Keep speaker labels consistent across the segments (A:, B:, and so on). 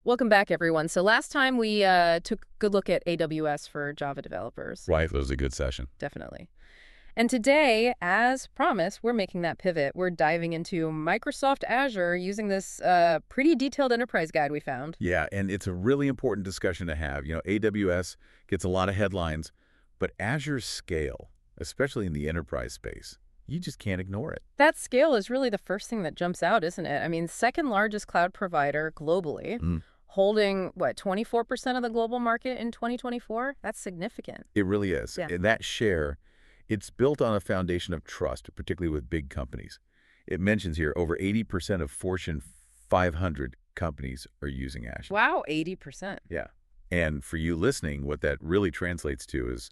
A: Welcome back, everyone. So last time we took a good look at AWS for Java developers.
B: Right, that was a good session.
A: Definitely. And today, as promised, we're making that pivot. We're diving into Microsoft Azure using this pretty detailed enterprise guide we found.
B: Yeah, and it's a really important discussion to have. AWS gets a lot of headlines, but Azure's scale, especially in the enterprise space, you just can't ignore it.
A: That scale is really the first thing that jumps out, isn't it? I mean, second largest cloud provider globally, holding, 24% of the global market in 2024? That's significant.
B: It really is.
A: Yeah.
B: And that share, it's built on a foundation of trust, particularly with big companies. It mentions here over 80% of Fortune 500 companies are using Azure.
A: Wow, 80%.
B: Yeah. And for you listening, what that really translates to is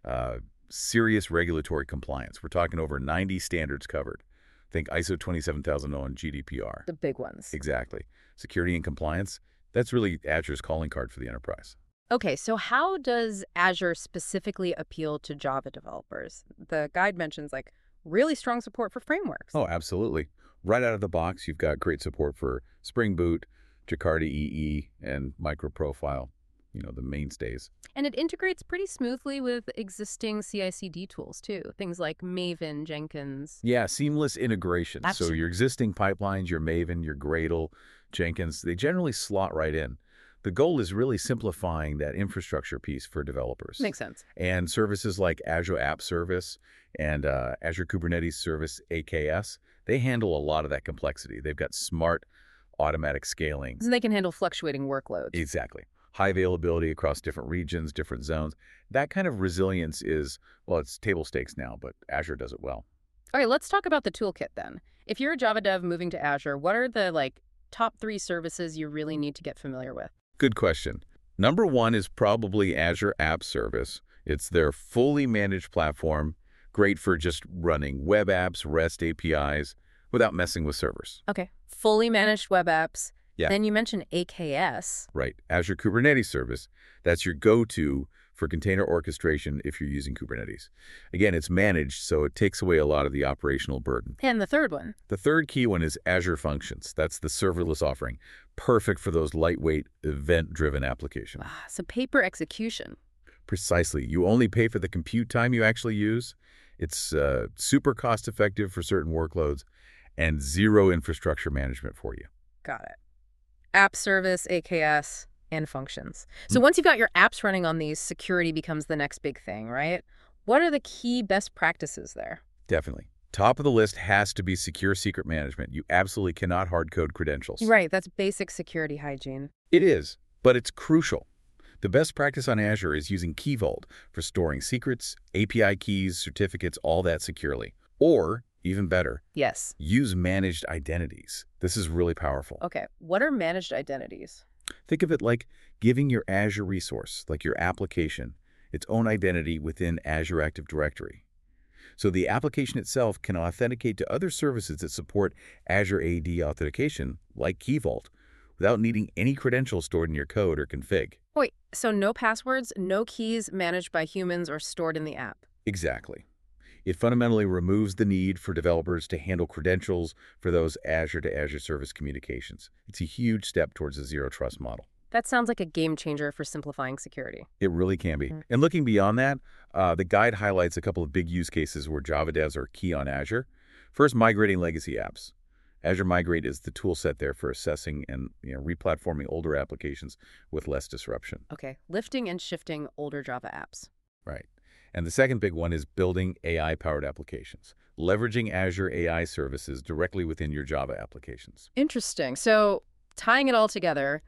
B: serious regulatory compliance. We're talking over 90 standards covered. Think ISO 27001, GDPR.
A: The big ones.
B: Exactly. Security and compliance, that's really Azure's calling card for the enterprise.
A: Okay, so how does Azure specifically appeal to Java developers? The guide mentions really strong support for frameworks.
B: Oh, absolutely. Right out of the box, you've got great support for Spring Boot, Jakarta EE, and MicroProfile, the mainstays.
A: And it integrates pretty smoothly with existing CI/CD tools too, things like Maven, Jenkins.
B: Yeah, seamless integration.
A: That's-
B: So your existing pipelines, your Maven, your Gradle, Jenkins, they generally slot right in. The goal is really simplifying that infrastructure piece for developers.
A: Makes sense.
B: And services like Azure App Service and Azure Kubernetes Service, AKS, they handle a lot of that complexity. They've got smart automatic scaling.
A: So they can handle fluctuating workloads.
B: Exactly. High availability across different regions, different zones. That kind of resilience is, well, it's table stakes now, but Azure does it well.
A: All right, let's talk about the toolkit then. If you're a Java dev moving to Azure, what are the top 3 services you really need to get familiar with?
B: Good question. Number one is probably Azure App Service. It's their fully managed platform, great for just running web apps, REST APIs, without messing with servers.
A: Okay, fully managed web apps.
B: Yeah.
A: Then you mentioned AKS.
B: Right. Azure Kubernetes Service, that's your go-to for container orchestration if you're using Kubernetes. Again, it's managed, so it takes away a lot of the operational burden.
A: And the third one?
B: The third key one is Azure Functions. That's the serverless offering, perfect for those lightweight, event-driven applications.
A: So paper execution.
B: Precisely. You only pay for the compute time you actually use. It's super cost-effective for certain workloads and zero infrastructure management for you.
A: Got it. App service, AKS, and functions. So once you've got your apps running on these, security becomes the next big thing, right? What are the key best practices there?
B: Definitely. Top of the list has to be secure secret management. You absolutely cannot hard-code credentials.
A: Right, that's basic security hygiene.
B: It is, but it's crucial. The best practice on Azure is using Key Vault for storing secrets, API keys, certificates, all that securely. Or, even better,
A: Yes.
B: use managed identities. This is really powerful.
A: Okay, what are managed identities?
B: Think of it like giving your Azure resource, like your application, its own identity within Azure Active Directory. So the application itself can authenticate to other services that support Azure AD authentication, like Key Vault, without needing any credentials stored in your code or config.
A: Wait, so no passwords, no keys managed by humans or stored in the app?
B: Exactly. It fundamentally removes the need for developers to handle credentials for those Azure to Azure service communications. It's a huge step towards a zero trust model.
A: That sounds like a game changer for simplifying security.
B: It really can be. And looking beyond that, the guide highlights a couple of big use cases where Java devs are key on Azure. First, migrating legacy apps. Azure Migrate is the tool set there for assessing and replatforming older applications with less disruption.
A: Okay, lifting and shifting older Java apps.
B: Right. And the second big one is building AI-powered applications, leveraging Azure AI services directly within your Java applications.
A: Interesting. So tying it all together,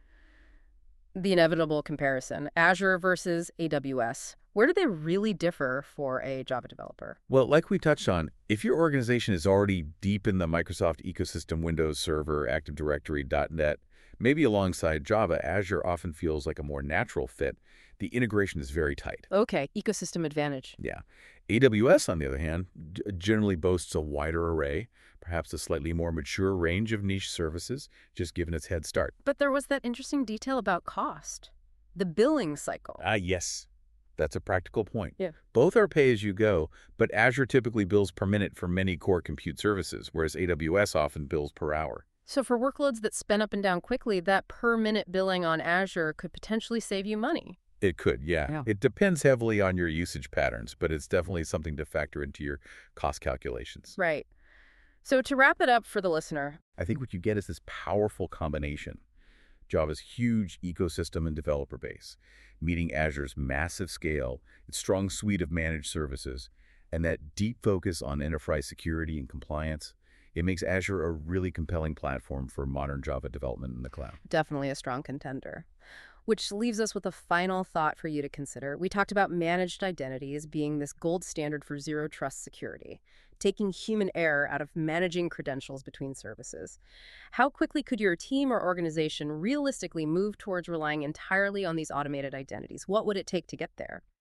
A: the inevitable comparison, Azure versus AWS. Where do they really differ for a Java developer?
B: Well, like we touched on, if your organization is already deep in the Microsoft ecosystem, Windows Server, Active Directory, .NET, maybe alongside Java, Azure often feels like a more natural fit. The integration is very tight.
A: Okay, ecosystem advantage.
B: Yeah. AWS, on the other hand, generally boasts a wider array, perhaps a slightly more mature range of niche services, just given its head start.
A: But there was that interesting detail about cost. The billing cycle.
B: Yes. That's a practical point.
A: Yeah.
B: Both are pay-as-you-go, but Azure typically bills per minute for many core compute services, whereas AWS often bills per hour.
A: So for workloads that spin up and down quickly, that per-minute billing on Azure could potentially save you money.
B: It could, yeah.
A: Yeah.
B: It depends heavily on your usage patterns, but it's definitely something to factor into your cost calculations.
A: Right. So to wrap it up for the listener,
B: I think what you get is this powerful combination. Java's huge ecosystem and developer base, meeting Azure's massive scale, its strong suite of managed services, and that deep focus on enterprise security and compliance, it makes Azure a really compelling platform for modern Java development in the cloud.
A: definitely a strong contender. Which leaves us with a final thought for you to consider. We talked about managed identities being this gold standard for zero trust security, taking human error out of managing credentials between services. How quickly could your team or organization realistically move towards relying entirely on these automated identities? What would it take to get there?